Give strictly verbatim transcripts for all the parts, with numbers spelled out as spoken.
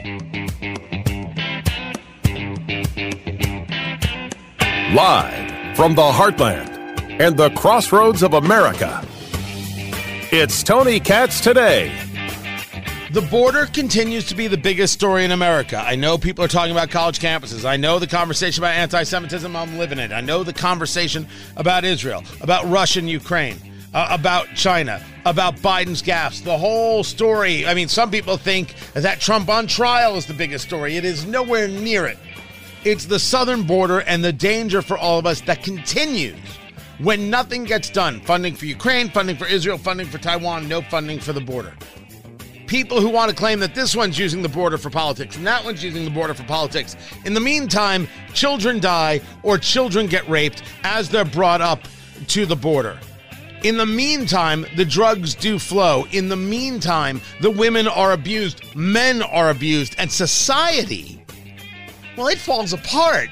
Live from the heartland and the crossroads of America, it's Tony Katz Today. The border continues to be the biggest story in America. I know people are talking about college campuses. I know the conversation about anti-Semitism. I'm living it. I know the conversation about Israel, about Russia and Ukraine, uh, about China, about Biden's gaffes. The whole story. I mean, some people think that Trump on trial is the biggest story. It is nowhere near it. It's the southern border and the danger for all of us that continues when nothing gets done. Funding for Ukraine, funding for Israel, funding for Taiwan, no funding for the border. People who want to claim that this one's using the border for politics and that one's using the border for politics. In the meantime, children die or children get raped as they're brought up to the border. In the meantime, the drugs do flow. In the meantime, the women are abused, men are abused, and society, well, it falls apart.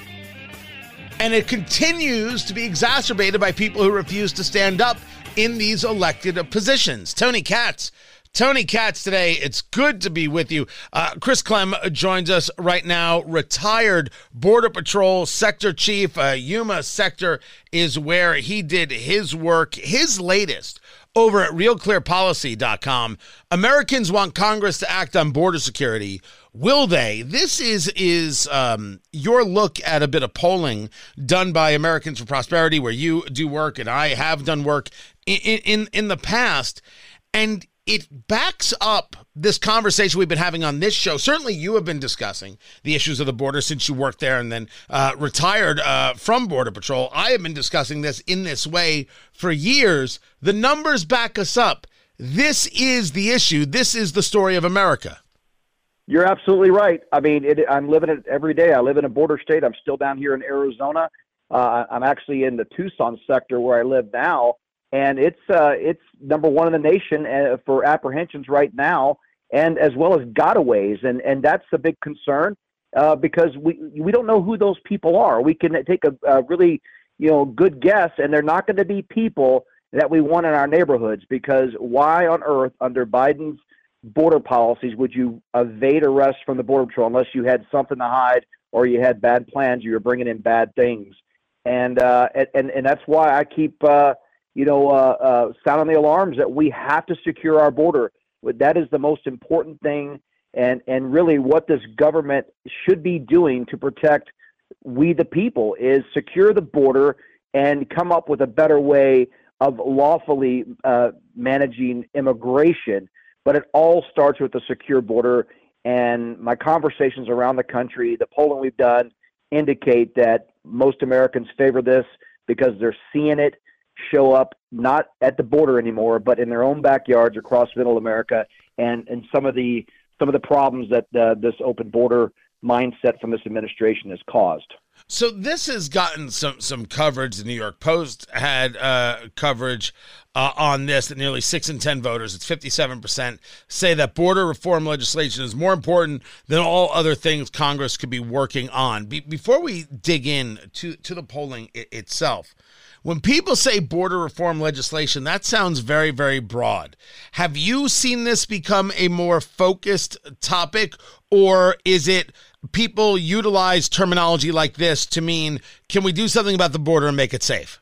And it continues to be exacerbated by people who refuse to stand up in these elected positions. Tony Katz. Tony Katz Today. It's good to be with you. Uh, Chris Clem joins us right now, retired Border Patrol Sector Chief. Uh, Yuma Sector is where he did his work. His latest over at real clear policy dot com. Americans want Congress to act on border security. Will they? This is is um, your look at a bit of polling done by Americans for Prosperity, where you do work and I have done work in in, in the past. And it backs up this conversation we've been having on this show. Certainly you have been discussing the issues of the border since you worked there and then uh, retired uh, from Border Patrol. I have been discussing this in this way for years. The numbers back us up. This is the issue. This is the story of America. You're absolutely right. I mean, it, I'm living it every day. I live in a border state. I'm still down here in Arizona. Uh, I'm actually in the Tucson sector where I live now. And it's uh, it's number one in the nation uh, for apprehensions right now, and as well as gotaways, and and that's a big concern uh, because we we don't know who those people are. We can take a, a really you know good guess, and they're not going to be people that we want in our neighborhoods. Because why on earth, under Biden's border policies, would you evade arrest from the Border Patrol unless you had something to hide or you had bad plans, or you're bringing in bad things? And uh, and and that's why I keep. Uh, you know, uh, uh, sounding the alarms that we have to secure our border. That is the most important thing, and, and really what this government should be doing to protect we the people is secure the border and come up with a better way of lawfully uh, managing immigration. But it all starts with a secure border, and my conversations around the country, the polling we've done, indicate that most Americans favor this because they're seeing it show up not at the border anymore, but in their own backyards across middle America, and, and some of the some of the problems that uh, this open border mindset from this administration has caused. So this has gotten some some coverage. The New York Post had uh, coverage uh, on this, that nearly six in ten voters, it's fifty-seven percent, say that border reform legislation is more important than all other things Congress could be working on. Be- before we dig in to, to the polling I- itself, when people say border reform legislation, that sounds very, very broad. Have you seen this become a more focused topic, or is it people utilize terminology like this to mean, can we do something about the border and make it safe?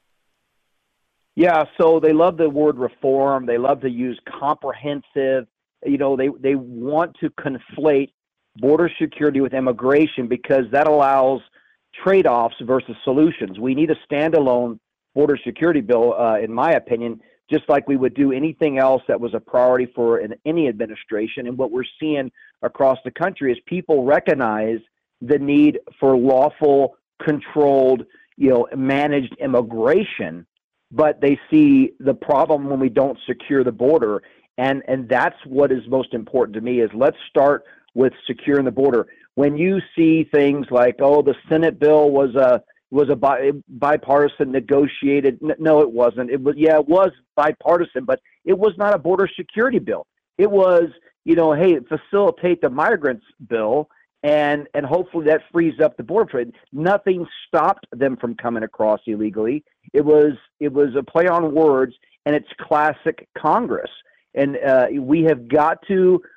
Yeah, so they love the word reform. They love to use comprehensive. You know, they, they want to conflate border security with immigration because that allows trade-offs versus solutions. We need a standalone border security bill, uh, in my opinion, just like we would do anything else that was a priority for an, any administration. And what we're seeing across the country is people recognize the need for lawful, controlled, you know, managed immigration, but they see the problem when we don't secure the border. And, and that's what is most important to me is let's start with securing the border. When you see things like, oh, the Senate bill was a, was a bi- bipartisan negotiated. No, it wasn't. It was, yeah, it was bipartisan, but it was not a border security bill. It was, you know, hey, facilitate the migrants bill, and and hopefully that frees up the border trade. Nothing stopped them from coming across illegally. It was it was a play on words, and it's classic Congress. And uh, we have got to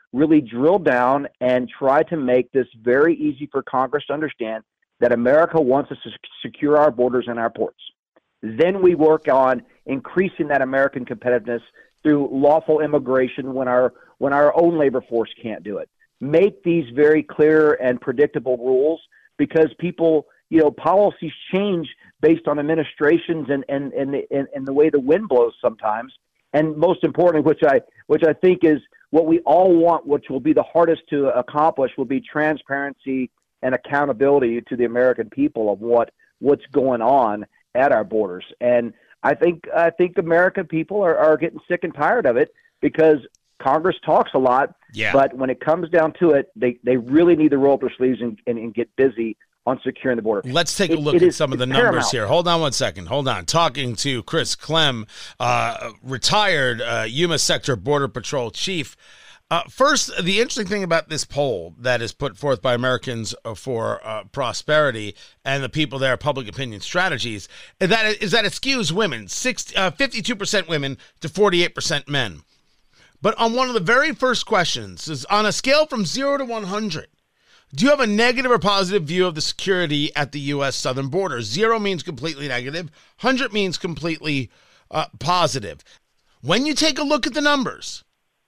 really drill down and try to make this very easy for Congress to understand that America wants us to secure our borders and our ports. Then we work on increasing that American competitiveness through lawful immigration when our when our own labor force can't do it. Make these very clear and predictable rules, because people, you know, policies change based on administrations and and and the, and, and the way the wind blows sometimes. And most importantly, which I which I think is what we all want, which will be the hardest to accomplish, will be transparency and accountability to the American people of what what's going on at our borders. And I think I think American people are, are getting sick and tired of it, because Congress talks a lot, yeah. but when it comes down to it, they, they really need to roll up their sleeves and, and, and get busy on securing the border. Let's take it, a look it at is, some of the numbers paramount. here. Hold on one second. Hold on. Talking to Chris Clem, uh, retired uh, Yuma Sector Border Patrol Chief. Uh, first, the interesting thing about this poll that is put forth by Americans for uh, Prosperity and the people there, Public Opinion Strategies, is that it, is that it skews women, sixty, uh, fifty-two percent women to forty-eight percent men. But on one of the very first questions is, on a scale from zero to one hundred, do you have a negative or positive view of the security at the U S southern border? Zero means completely negative. one hundred means completely uh, positive. When you take a look at the numbers,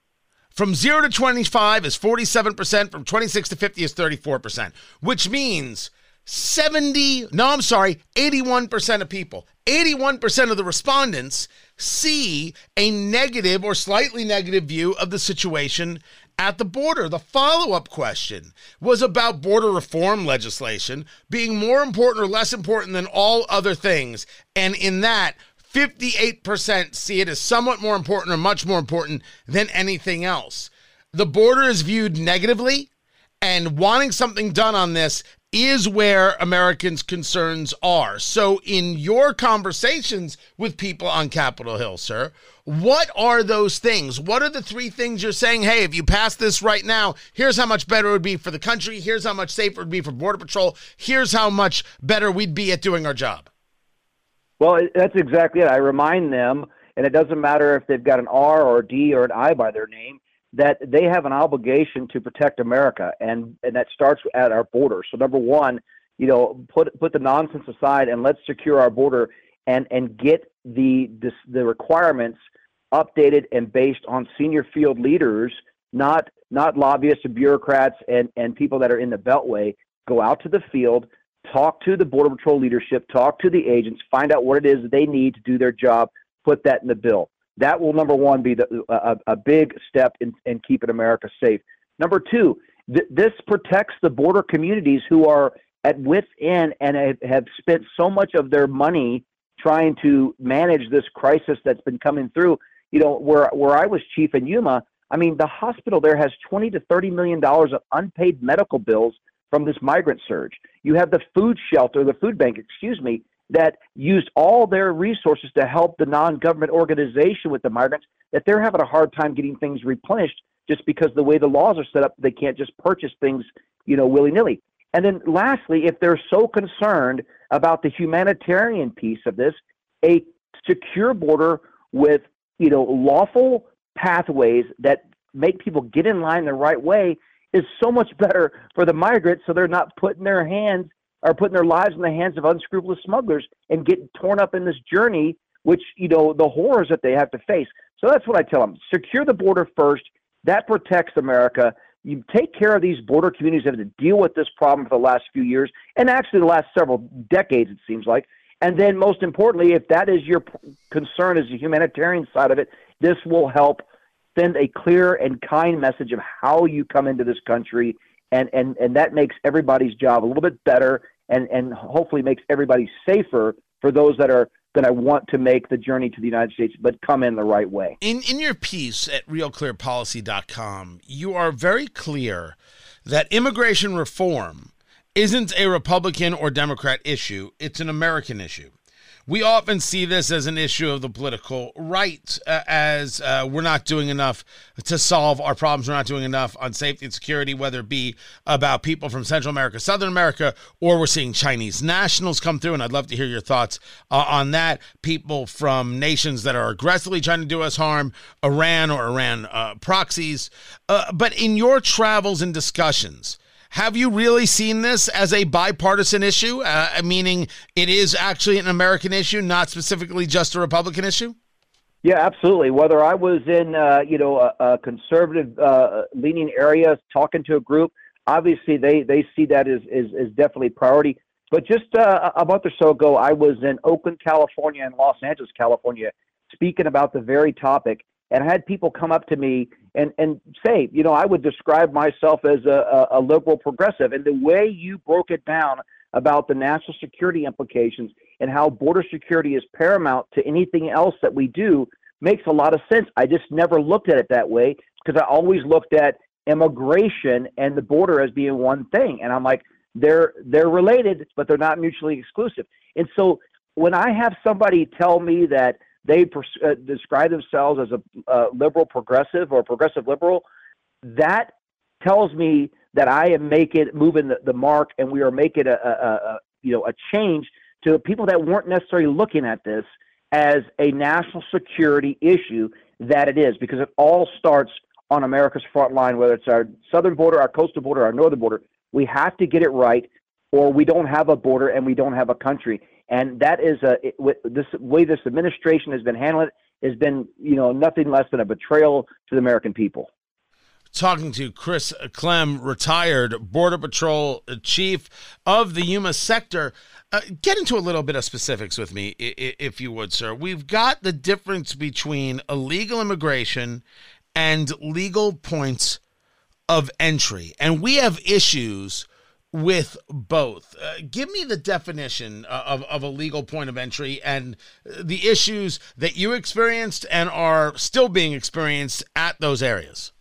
from zero to twenty-five is forty-seven percent. From twenty-six to fifty is thirty-four percent, which means seventy, no, I'm sorry, eighty-one percent of people, eighty-one percent of the respondents see a negative or slightly negative view of the situation at the border. The follow-up question was about border reform legislation being more important or less important than all other things. And in that, fifty-eight percent see it as somewhat more important or much more important than anything else. The border is viewed negatively, and wanting something done on this is where Americans' concerns are. So in your conversations with people on Capitol Hill, sir, what are those things? What are the three things you're saying, hey, if you pass this right now, here's how much better it would be for the country, here's how much safer it would be for Border Patrol, here's how much better we'd be at doing our job? Well, that's exactly it. I remind them, and it doesn't matter if they've got an R or a D or an I by their name, that they have an obligation to protect America, and, and that starts at our border. So number one, you know, put put the nonsense aside and let's secure our border and, and get the this, the requirements updated and based on senior field leaders, not not lobbyists and bureaucrats and, and people that are in the Beltway. Go out to the field, talk to the Border Patrol leadership, talk to the agents, find out what it is that they need to do their job, put that in the bill. That will, number one, be the, a, a big step in, in keeping America safe. Number two, th- this protects the border communities who are at wit's end and have, have spent so much of their money trying to manage this crisis that's been coming through. You know, where where I was chief in Yuma, I mean, the hospital there has twenty to thirty million dollars of unpaid medical bills from this migrant surge. You have the food shelter, the food bank, excuse me, that used all their resources to help the non-government organization with the migrants, that they're having a hard time getting things replenished just because the way the laws are set up, they can't just purchase things, you know, willy-nilly. And then lastly, if they're so concerned about the humanitarian piece of this, a secure border with, you know, lawful pathways that make people get in line the right way is so much better for the migrants, so they're not putting their hands are putting their lives in the hands of unscrupulous smugglers and getting torn up in this journey, which, you know, the horrors that they have to face. So that's what I tell them. Secure the border first. That protects America. You take care of these border communities that have to deal with this problem for the last few years, and actually the last several decades, it seems like. And then most importantly, if that is your concern is the humanitarian side of it, this will help send a clear and kind message of how you come into this country. And, and and that makes everybody's job a little bit better and, and hopefully makes everybody safer for those that are going to want to make the journey to the United States, but come in the right way. In in your piece at real clear policy dot com, you are very clear that immigration reform isn't a Republican or Democrat issue. It's an American issue. we often see this as an issue of the political right, uh, as uh, we're not doing enough to solve our problems. We're not doing enough on safety and security, whether it be about people from Central America, Southern America, or we're seeing Chinese nationals come through. And I'd love to hear your thoughts uh, on that. People from nations that are aggressively trying to do us harm, Iran or Iran uh, proxies. Uh, but in your travels and discussions, have you really seen this as a bipartisan issue, uh, meaning it is actually an American issue, not specifically just a Republican issue? Yeah, absolutely. Whether I was in, uh, you know, a, a conservative uh, leaning area talking to a group, obviously they, they see that as, as, as definitely priority. But just uh, a month or so ago, I was in Oakland, California, and Los Angeles, California, speaking about the very topic. And I had people come up to me and, and say, you know, I would describe myself as a, a, a liberal progressive. And the way you broke it down about the national security implications and how border security is paramount to anything else that we do makes a lot of sense. I just never looked at it that way because I always looked at immigration and the border as being one thing. And I'm like, they're they're related, but they're not mutually exclusive. And so when I have somebody tell me that they pers- uh, describe themselves as a uh, liberal progressive or progressive liberal, that tells me that I am making moving the, the mark, and we are making a, a, a you know a change to people that weren't necessarily looking at this as a national security issue that it is, because it all starts on America's front line, whether it's our southern border, our coastal border, our northern border. We have to get it right, or we don't have a border and we don't have a country. And that is a it, this way this administration has been handling it has been, you know, nothing less than a betrayal to the American people. Talking to Chris Clem, retired Border Patrol chief of the Yuma sector. Uh, get into a little bit of specifics with me, if you would, sir. We've got the difference between illegal immigration and legal points of entry, and we have issues with both. Uh, give me the definition of, of a legal point of entry and the issues that you experienced and are still being experienced at those areas.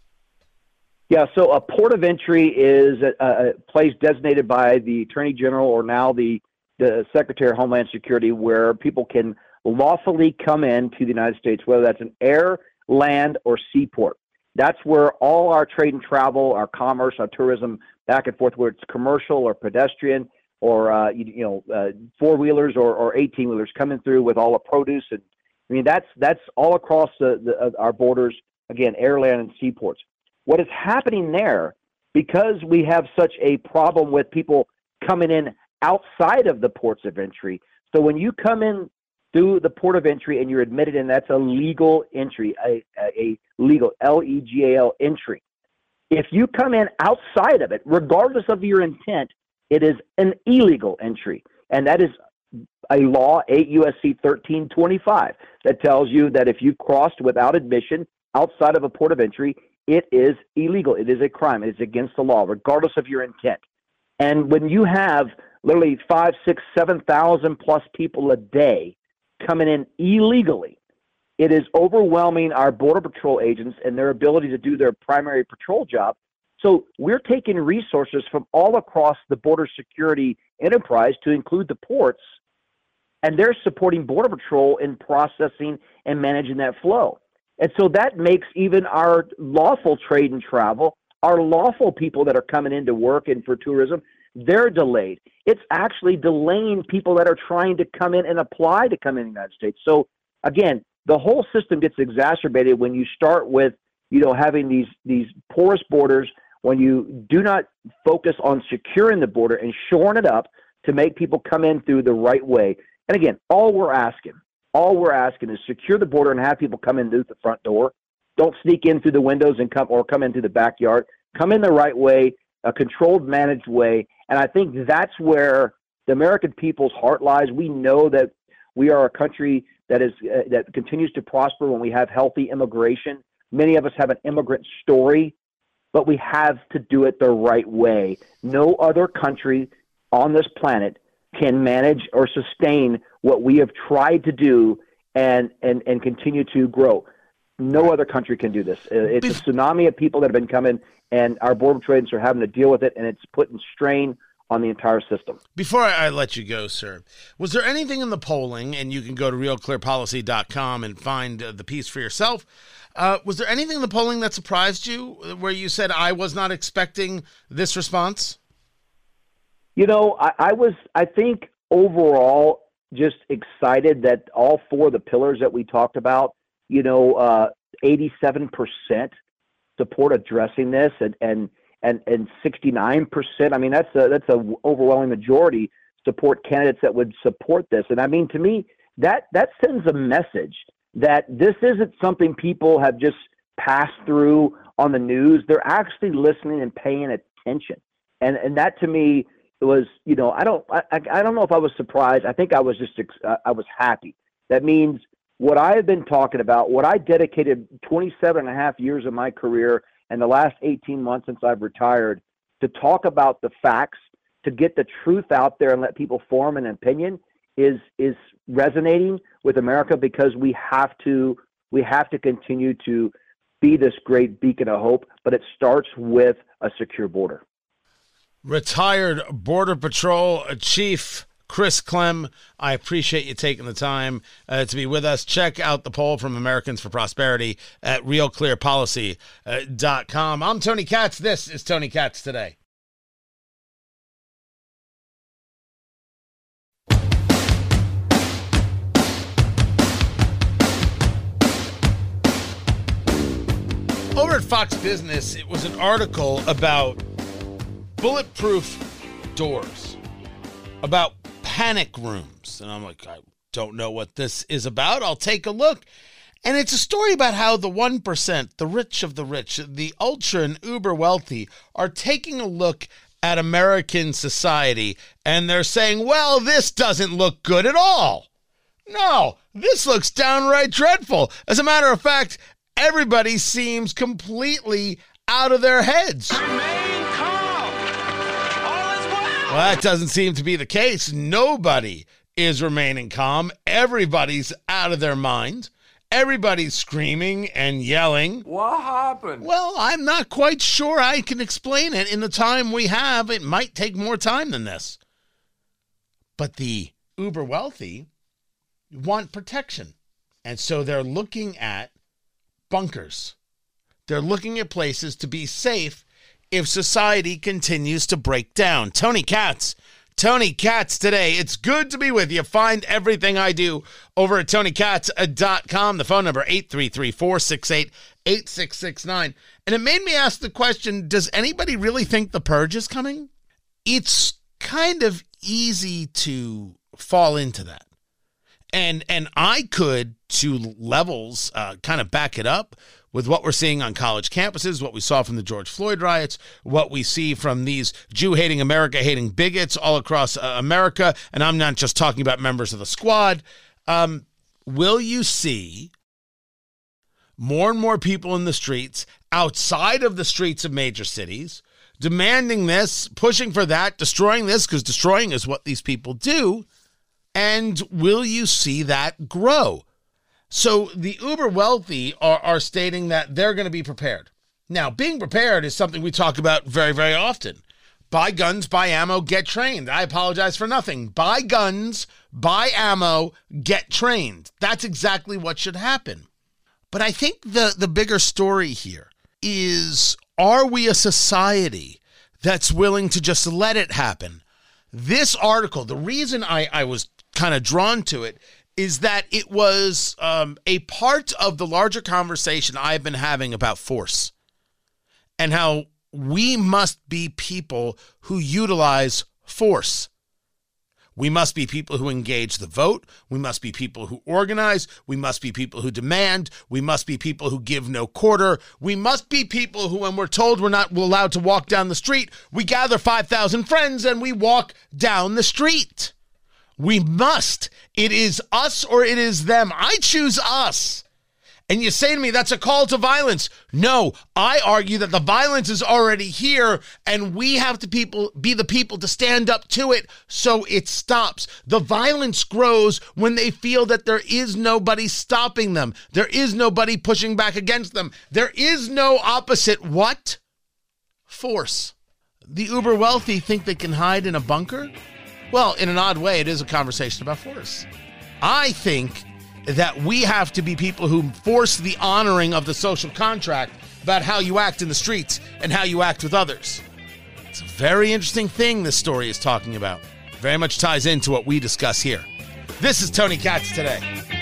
Yeah, so a port of entry is a, a place designated by the Attorney General or now the, the Secretary of Homeland Security where people can lawfully come into the United States, whether that's an air, land, or seaport. That's where all our trade and travel, our commerce, our tourism, back and forth, whether it's commercial or pedestrian or, uh, you, you know, uh, four-wheelers or, or eighteen-wheelers coming through with all the produce. And I mean, that's that's all across the, the, uh, our borders, again, air, land, and seaports. What is happening there, because we have such a problem with people coming in outside of the ports of entry, so when you come in through the port of entry and you're admitted in, that's a legal entry, a, a legal, L E G A L entry. If you come in outside of it, regardless of your intent, it is an illegal entry. And that is a law, eight U S C thirteen twenty-five, that tells you that if you've crossed without admission outside of a port of entry, it is illegal. It is a crime. It is against the law, regardless of your intent. And when you have literally five, six, seven thousand plus people a day coming in illegally, it is overwhelming our Border Patrol agents and their ability to do their primary patrol job. So we're taking resources from all across the border security enterprise to include the ports, and they're supporting Border Patrol in processing and managing that flow. And so that makes even our lawful trade and travel, our lawful people that are coming in to work and for tourism, they're delayed. It's actually delaying people that are trying to come in and apply to come in the United States. So again, the whole system gets exacerbated when you start with, you know, having these, these porous borders, when you do not focus on securing the border and shoring it up to make people come in through the right way. And again, all we're asking, all we're asking is secure the border and have people come in through the front door. Don't sneak in through the windows and come or come in through the backyard. Come in the right way, a controlled, managed way. And I think that's where the American people's heart lies. We know that we are a country that is uh, that continues to prosper when we have healthy immigration. Many of us have an immigrant story, but we have to do it the right way. No other country on this planet can manage or sustain what we have tried to do and and, and continue to grow. No other country can do this. It's a tsunami of people that have been coming, and our border patrol agents are having to deal with it, and it's putting strain on the entire system. Before I, I let you go, sir, was there anything in the polling, and you can go to real clear policy dot com and find uh, the piece for yourself, uh, was there anything in the polling that surprised you where you said, I was not expecting this response? You know, I, I was, I think overall just excited that all four of the pillars that we talked about, you know, uh, eighty-seven percent support addressing this, and, and, and, and sixty-nine percent. I mean, that's a, that's a overwhelming majority support candidates that would support this. And I mean, to me, that, that sends a message that this isn't something people have just passed through on the news. They're actually listening and paying attention. And, and that to me was, you know, I don't, I, I don't know if I was surprised. I think I was just, uh, I was happy. That means what I have been talking about, what I dedicated twenty-seven and a half years of my career and the last eighteen months since I've retired to talk about the facts, to get the truth out there and let people form an opinion is, is resonating with America, because we have to, we have to continue to be this great beacon of hope, but it starts with a secure border. Retired Border Patrol Chief Chris Clem, I appreciate you taking the time uh, to be with us. Check out the poll from Americans for Prosperity at real clear policy dot com. I'm Tony Katz. This is Tony Katz Today. Over at Fox Business, it was an article about bulletproof doors, about panic rooms. And I'm like, I don't know what this is about. I'll take a look. And it's a story about how the one percent, the rich of the rich, the ultra and uber wealthy are taking a look at American society and they're saying, well, this doesn't look good at all. No, this looks downright dreadful. As a matter of fact, everybody seems completely out of their heads. Remain calm. All is well. Well, that doesn't seem to be the case. Nobody is remaining calm. Everybody's out of their mind. Everybody's screaming and yelling. What happened? Well, I'm not quite sure I can explain it in the time we have. It might take more time than this. But the uber wealthy want protection. And so they're looking at bunkers. They're looking at places to be safe if society continues to break down. Tony Katz. Tony Katz Today. It's good to be with you. Find everything I do over at tony katz dot com. The phone number, eight three three, four six eight, eight six six nine. And it made me ask the question, does anybody really think the purge is coming? It's kind of easy to fall into that. And and I could, to levels, uh, kind of back it up with what we're seeing on college campuses, what we saw from the George Floyd riots, what we see from these Jew-hating, America-hating bigots all across uh, America. And I'm not just talking about members of the squad. Um, will you see more and more people in the streets, outside of the streets of major cities, demanding this, pushing for that, destroying this, because destroying is what these people do? And will you see that grow? So the uber wealthy are, are stating that they're going to be prepared. Now, being prepared is something we talk about very, very often. Buy guns, buy ammo, get trained. I apologize for nothing. Buy guns, buy ammo, get trained. That's exactly what should happen. But I think the, the bigger story here is, are we a society that's willing to just let it happen? This article, the reason I, I was kind of drawn to it is that it was um, a part of the larger conversation I've been having about force and how we must be people who utilize force. We must be people who engage the vote. We must be people who organize. We must be people who demand. We must be people who give no quarter. We must be people who, when we're told we're not allowed to walk down the street, we gather five thousand friends and we walk down the street. We must. It is us or it is them. I choose us. And you say to me, that's a call to violence. No, I argue that the violence is already here and we have to people be the people to stand up to it so it stops. The violence grows when they feel that there is nobody stopping them. There is nobody pushing back against them. There is no opposite what? Force. the uber wealthy think they can hide in a bunker? Well, in an odd way, it is a conversation about force. I think that we have to be people who force the honoring of the social contract about how you act in the streets and how you act with others. It's a very interesting thing this story is talking about. Very much ties into what we discuss here. This is Tony Katz Today.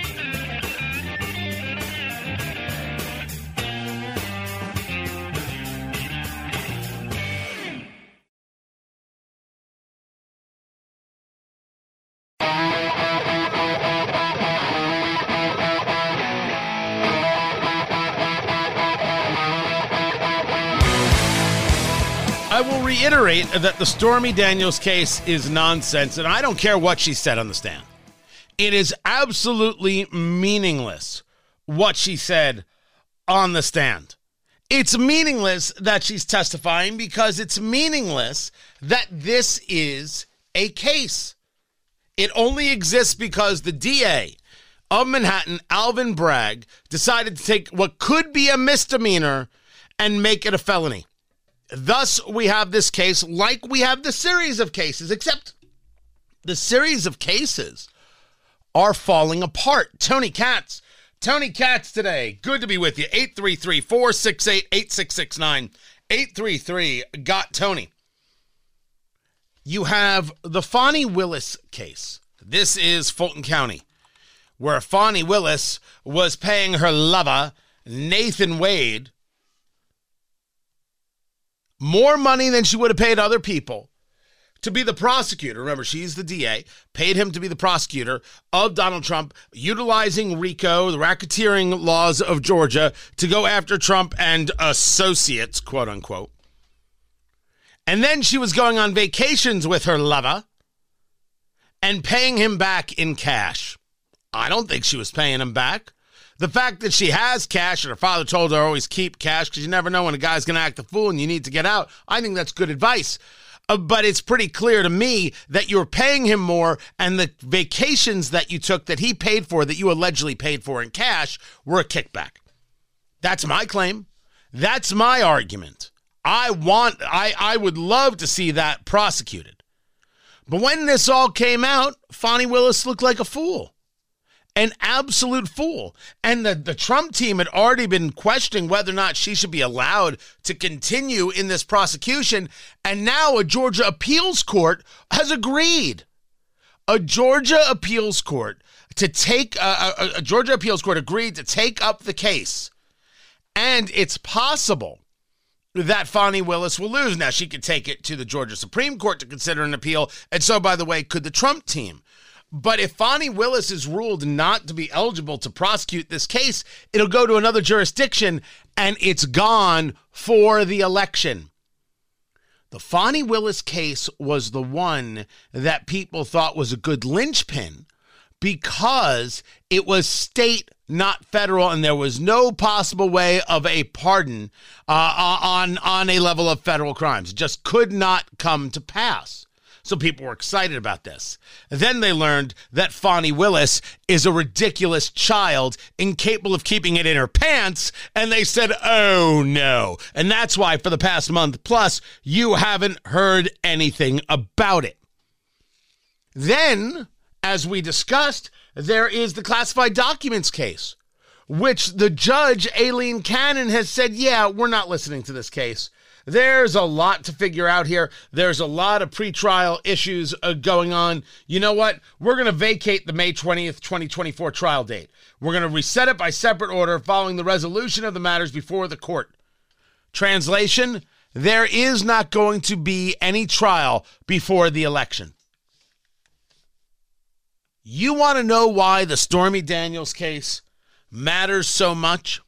I will reiterate that the Stormy Daniels case is nonsense, and I don't care what she said on the stand. It is absolutely meaningless what she said on the stand. It's meaningless that she's testifying because it's meaningless that this is a case. It only exists because the D A of Manhattan, Alvin Bragg, decided to take what could be a misdemeanor and make it a felony. Thus, we have this case like we have the series of cases, except the series of cases are falling apart. Tony Katz. Tony Katz Today. Good to be with you. eight three three, four six eight, eight six six nine. eight three three, got Tony. You have the Fani Willis case. This is Fulton County, where Fani Willis was paying her lover, Nathan Wade, more money than she would have paid other people to be the prosecutor. Remember, she's the D A, paid him to be the prosecutor of Donald Trump, utilizing RICO, the racketeering laws of Georgia, to go after Trump and associates, quote unquote. And then she was going on vacations with her lover and paying him back in cash. I don't think she was paying him back. The fact that she has cash and her father told her always keep cash because you never know when a guy's going to act a fool and you need to get out, I think that's good advice. Uh, but it's pretty clear to me that you're paying him more, and the vacations that you took that he paid for, that you allegedly paid for in cash, were a kickback. That's my claim. That's my argument. I want, I, I would love to see that prosecuted. But when this all came out, Fani Willis looked like a fool. An absolute fool. And the, the Trump team had already been questioning whether or not she should be allowed to continue in this prosecution. And now a Georgia appeals court has agreed. A Georgia appeals court to take, uh, a, a Georgia appeals court agreed to take up the case. And it's possible that Fani Willis will lose. Now, she could take it to the Georgia Supreme Court to consider an appeal. And so, by the way, could the Trump team. But if Fani Willis is ruled not to be eligible to prosecute this case, it'll go to another jurisdiction, and it's gone for the election. The Fani Willis case was the one that people thought was a good linchpin because it was state, not federal, and there was no possible way of a pardon uh, on, on a level of federal crimes. It just could not come to pass. So people were excited about this. Then they learned that Fani Willis is a ridiculous child incapable of keeping it in her pants, and they said, oh no. And that's why for the past month plus, you haven't heard anything about it. Then, as we discussed, there is the classified documents case, which the judge, Aileen Cannon, has said, yeah, we're not listening to this case. There's a lot to figure out here. There's a lot of pretrial issues uh, going on. You know what? We're going to vacate the May twentieth, twenty twenty-four trial date. We're going to reset it by separate order following the resolution of the matters before the court. Translation, there is not going to be any trial before the election. You want to know why the Stormy Daniels case matters so much?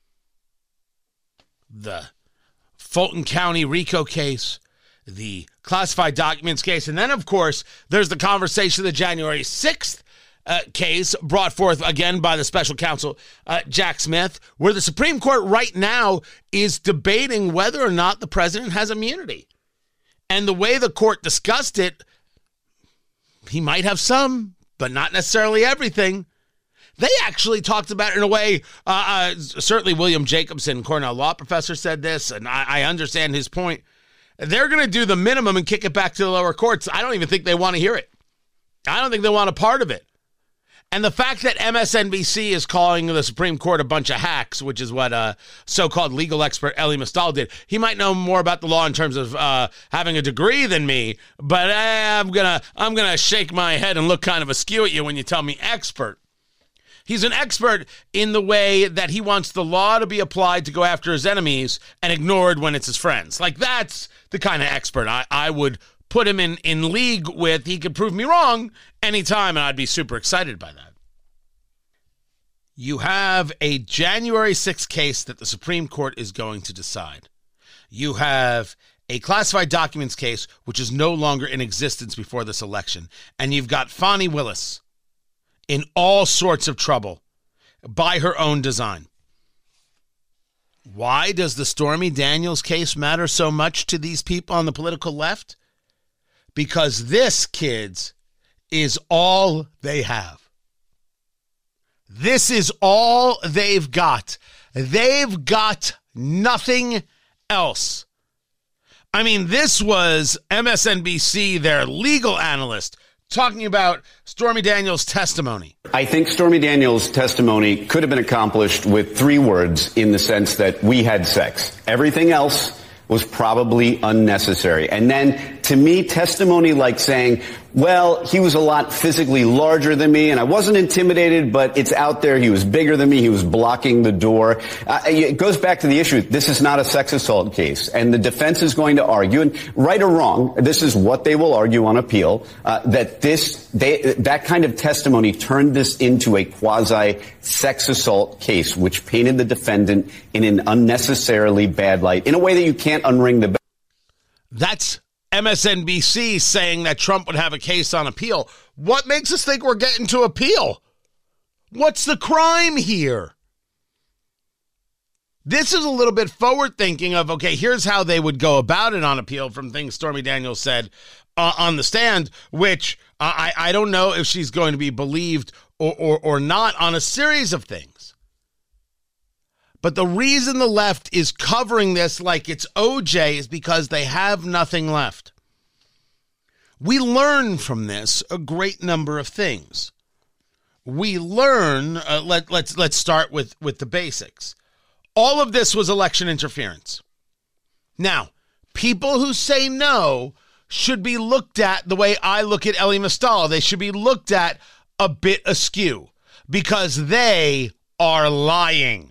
The Fulton County RICO case, the classified documents case, and then, of course, there's the conversation of the January sixth uh, case brought forth again by the special counsel, uh, Jack Smith, where the Supreme Court right now is debating whether or not the president has immunity. And the way the court discussed it, he might have some, but not necessarily everything. They actually talked about it in a way, uh, uh, certainly William Jacobson, Cornell law professor, said this, and I, I understand his point. they're going to do the minimum and kick it back to the lower courts. I don't even think they want to hear it. I don't think they want a part of it. And the fact that M S N B C is calling the Supreme Court a bunch of hacks, which is what uh, so-called legal expert Elie Mystal did. He might know more about the law in terms of uh, having a degree than me, but eh, I'm gonna I'm gonna shake my head and look kind of askew at you when you tell me expert. He's an expert in the way that he wants the law to be applied to go after his enemies and ignored when it's his friends. Like, that's the kind of expert I, I would put him in, in league with. He could prove me wrong anytime, and I'd be super excited by that. You have a January sixth case that the Supreme Court is going to decide. You have a classified documents case, which is no longer in existence before this election. And you've got Fani Willis in all sorts of trouble by her own design. Why does the Stormy Daniels case matter so much to these people on the political left? Because this, kids, is all they have. This is all they've got. They've got nothing else. I mean, this was M S N B C, their legal analyst, talking about Stormy Daniels' testimony. I think Stormy Daniels' testimony could have been accomplished with three words, in the sense that we had sex. Everything else was probably unnecessary. And then, to me, testimony like saying, well, he was a lot physically larger than me, and I wasn't intimidated, but it's out there. He was bigger than me. He was blocking the door. Uh, it goes back to the issue. This is not a sex assault case, and the defense is going to argue, and right or wrong, this is what they will argue on appeal, uh, that this, they, that kind of testimony turned this into a quasi-sex assault case, which painted the defendant in an unnecessarily bad light, in a way that you can't unring the bell. That's M S N B C saying that Trump would have a case on appeal. What makes us think we're getting to appeal? What's the crime here? This is a little bit forward thinking of, okay, here's how they would go about it on appeal from things Stormy Daniels said uh, on the stand, which uh, I, I don't know if she's going to be believed or, or, or not on a series of things. But the reason the left is covering this like it's O J is because they have nothing left. We learn from this a great number of things. We learn, uh, let, let's let's start with, with the basics. All of this was election interference. Now, people who say no should be looked at the way I look at Elie Mystal. They should be looked at a bit askew because they are lying.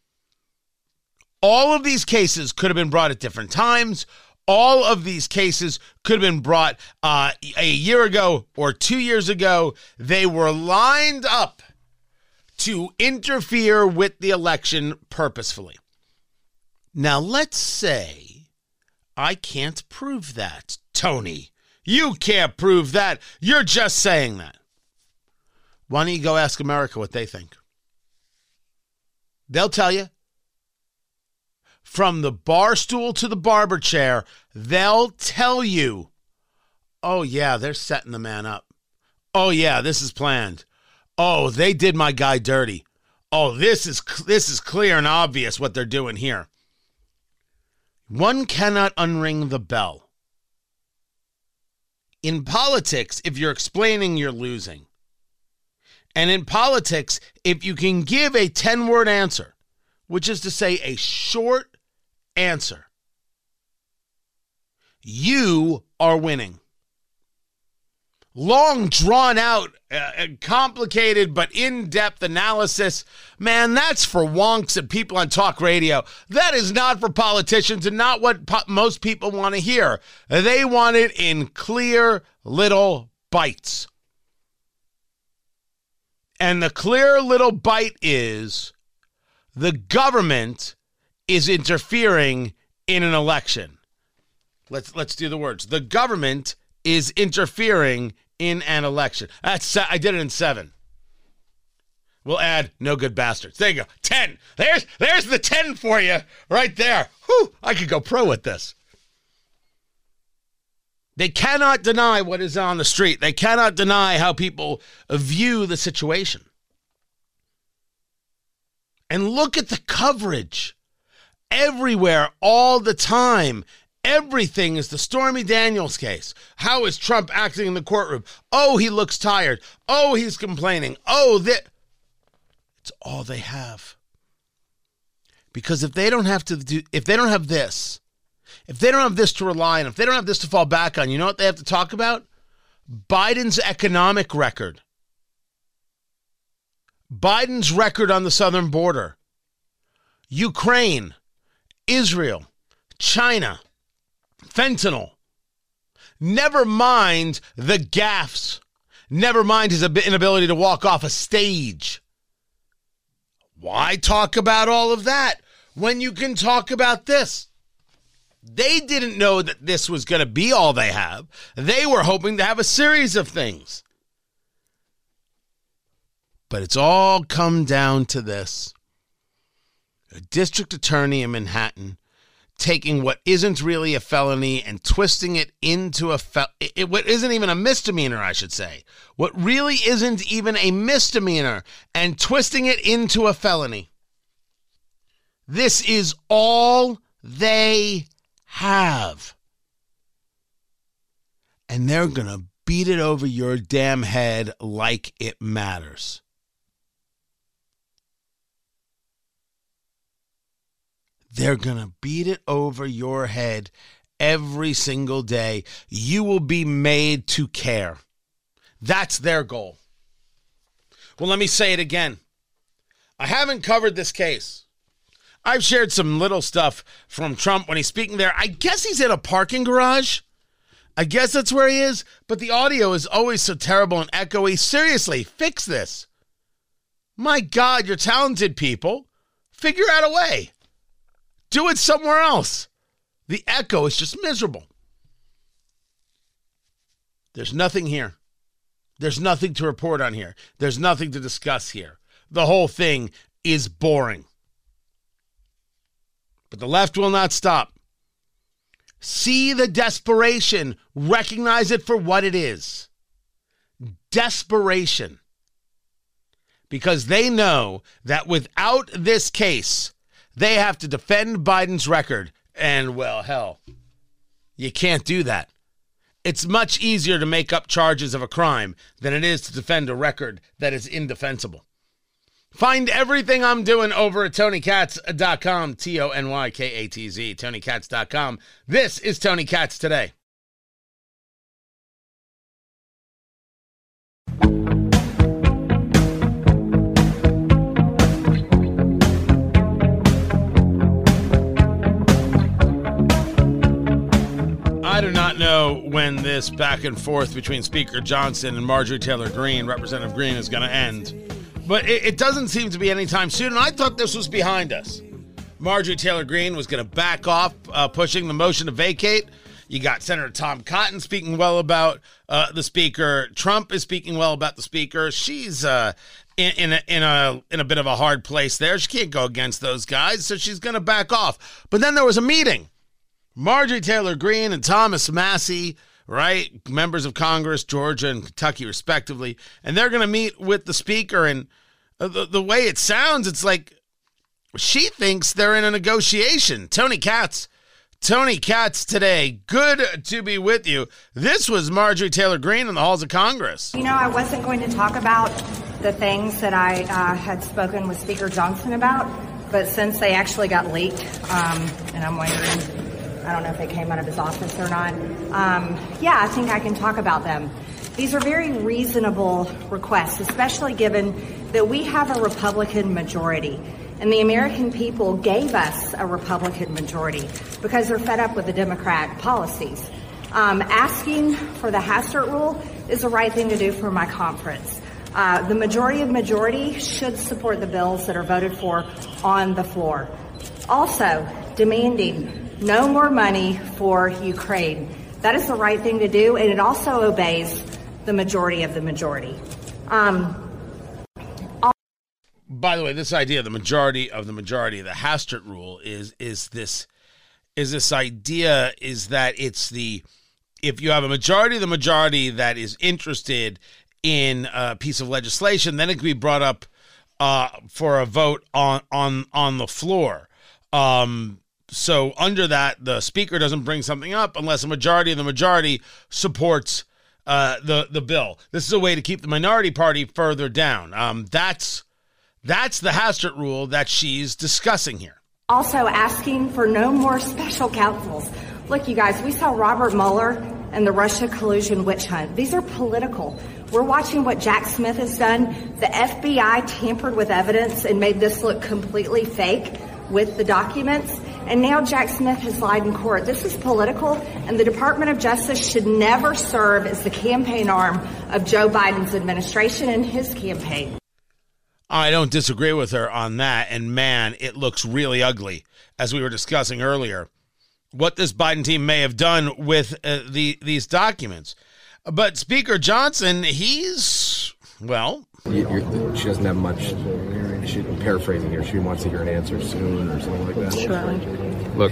All of these cases could have been brought at different times. All of these cases could have been brought uh, a year ago or two years ago. They were lined up to interfere with the election purposefully. Now, let's say I can't prove that, Tony. You can't prove that. You're just saying that. Why don't you go ask America what they think? They'll tell you. From the bar stool to the barber chair, they'll tell you, oh, yeah, they're setting the man up. Oh, yeah, this is planned. Oh, they did my guy dirty. Oh, this is this is clear and obvious what they're doing here. One cannot unring the bell. In politics, if you're explaining, you're losing. And in politics, if you can give a ten-word answer, which is to say a short answer, you are winning. Long, drawn out, uh, complicated, but in-depth analysis, man, that's for wonks and people on talk radio. That is not for politicians and not what po- most people want to hear. They want it in clear little bites. And the clear little bite is the government is interfering in an election. Let's let's do the words. The government is interfering in an election. That's I did it in seven. We'll add no good bastards. There you go. Ten. There's there's the ten for you right there. Whew, I could go pro with this. They cannot deny what is on the street. They cannot deny how people view the situation. And look at the coverage. Everywhere, all the time. Everything is the Stormy Daniels case. How is Trump acting in the courtroom? Oh, he looks tired. Oh, he's complaining. Oh, that. It's all they have. Because if they don't have to do, if they don't have this, if they don't have this to rely on, if they don't have this to fall back on, you know what they have to talk about? Biden's economic record. Biden's record on the southern border. Ukraine, Israel, China, fentanyl. Never mind the gaffes. Never mind his inability to walk off a stage. Why talk about all of that when you can talk about this? They didn't know that this was going to be all they have. They were hoping to have a series of things. But it's all come down to this. A district attorney in Manhattan taking what isn't really a felony and twisting it into a fel- it, what isn't even a misdemeanor, I should say. What really isn't even a misdemeanor and twisting it into a felony. This is all they have. And they're going to beat it over your damn head like it matters. They're going to beat it over your head every single day. You will be made to care. That's their goal. Well, let me say it again. I haven't covered this case. I've shared some little stuff from Trump when he's speaking there. I guess he's in a parking garage. I guess that's where he is. But the audio is always so terrible and echoey. Seriously, fix this. My God, you're talented people. Figure out a way. Do it somewhere else. The echo is just miserable. There's nothing here. There's nothing to report on here. There's nothing to discuss here. The whole thing is boring. But the left will not stop. See the desperation. Recognize it for what it is. Desperation. Because they know that without this case, they have to defend Biden's record. And, well, hell, you can't do that. It's much easier to make up charges of a crime than it is to defend a record that is indefensible. Find everything I'm doing over at Tony Katz dot com, T O N Y K A T Z, Tony Katz dot com. This is Tony Katz Today. I do not know when this back and forth between Speaker Johnson and Marjorie Taylor Greene, Representative Greene, is going to end. But it, it doesn't seem to be anytime soon, and I thought this was behind us. Marjorie Taylor Greene was going to back off uh, pushing the motion to vacate. You got Senator Tom Cotton speaking well about uh, the Speaker. Trump is speaking well about the Speaker. She's uh, in, in, a, in, a, in a bit of a hard place there. She can't go against those guys, so she's going to back off. But then there was a meeting. Marjorie Taylor Greene and Thomas Massie, right, members of Congress, Georgia and Kentucky, respectively, and they're going to meet with the Speaker. And the, the way it sounds, it's like she thinks they're in a negotiation. Tony Katz, Tony Katz Today. Good to be with you. This was Marjorie Taylor Greene in the halls of Congress. You know, I wasn't going to talk about the things that I uh, had spoken with Speaker Johnson about, but since they actually got leaked, um, and I'm wondering, I don't know if they came out of his office or not. Um, yeah, I think I can talk about them. These are very reasonable requests, especially given that we have a Republican majority. And the American people gave us a Republican majority because they're fed up with the Democrat policies. Um, asking for the Hastert rule is the right thing to do for my conference. Uh, the majority of majority should support the bills that are voted for on the floor. Also, demanding no more money for Ukraine. That is the right thing to do, and it also obeys the majority of the majority. Um, By the way, this idea, the majority of the majority, the Hastert rule, is is this is this idea is that it's the if you have a majority of the majority that is interested in a piece of legislation, then it can be brought up uh, for a vote on on on the floor. Um, so under that, the speaker doesn't bring something up unless a majority of the majority supports uh, the, the bill. This is a way to keep the minority party further down. Um, that's, that's the Hastert rule that she's discussing here. Also asking for no more special counsels. Look, you guys, we saw Robert Mueller and the Russia collusion witch hunt. These are political. We're watching what Jack Smith has done. The F B I tampered with evidence and made this look completely fake with the documents. And now Jack Smith has lied in court. This is political, and the Department of Justice should never serve as the campaign arm of Joe Biden's administration and his campaign. I don't disagree with her on that, and man, it looks really ugly, as we were discussing earlier, what this Biden team may have done with uh, the these documents. But Speaker Johnson, he's, well... You, you're, she doesn't have much, she, I'm paraphrasing here, she wants to hear an answer soon or something like that. Sure. Look,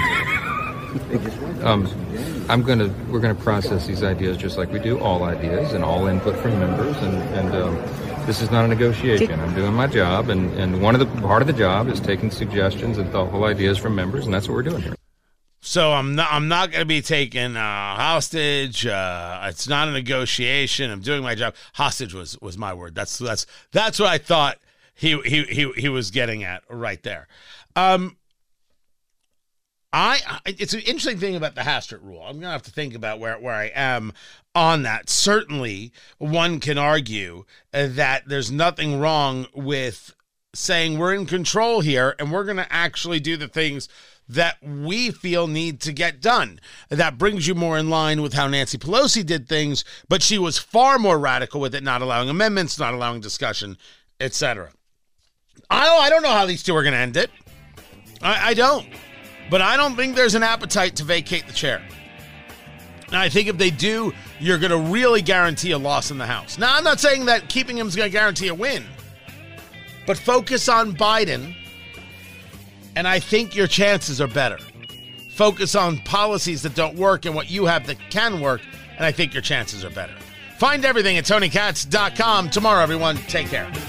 um, I'm going to, we're going to process these ideas just like we do all ideas and all input from members, and, and um, this is not a negotiation. I'm doing my job, and, and one of the part of the job is taking suggestions and thoughtful ideas from members, and that's what we're doing here. So I'm not. I'm not going to be taken uh, hostage. Uh, it's not a negotiation. I'm doing my job. Hostage was, was my word. That's that's that's what I thought he he he he was getting at right there. Um, I it's an interesting thing about the Hastert rule. I'm going to have to think about where where I am on that. Certainly, one can argue uh, that there's nothing wrong with saying we're in control here and we're going to actually do the things that we feel need to get done. That brings you more in line with how Nancy Pelosi did things, but she was far more radical with it, not allowing amendments, not allowing discussion, et cetera. I, I don't know how these two are going to end it. I, I don't. But I don't think there's an appetite to vacate the chair. And I think if they do, you're going to really guarantee a loss in the House. Now, I'm not saying that keeping him is going to guarantee a win, but focus on Biden, and I think your chances are better. Focus on policies that don't work and what you have that can work, and I think your chances are better. Find everything at Tony Katz dot com. Tomorrow, everyone, take care.